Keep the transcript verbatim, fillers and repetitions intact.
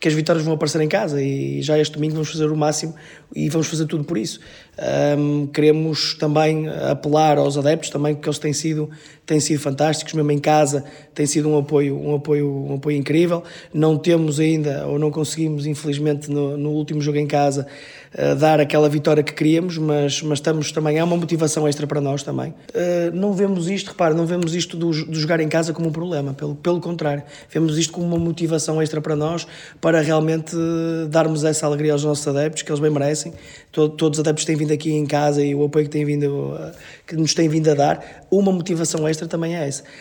que as vitórias vão aparecer em casa e já este domingo vamos fazer o máximo e vamos fazer tudo por isso. Um, queremos também apelar aos adeptos também, porque eles têm sido, têm sido fantásticos, mesmo em casa tem sido um apoio, um apoio, um apoio incrível. Não temos ainda, ou não conseguimos infelizmente no, no último jogo em casa uh, dar aquela vitória que queríamos, mas, mas estamos também, é uma motivação extra para nós também. Uh, não vemos isto, repare, não vemos isto do, do jogar em casa como um problema, pelo, pelo contrário, vemos isto como uma motivação extra para nós, para realmente uh, darmos essa alegria aos nossos adeptos, que eles bem merecem. Todo, todos os adeptos têm vindo aqui em casa e o apoio que, têm vindo, uh, que nos têm vindo a dar, uma motivação extra também é essa.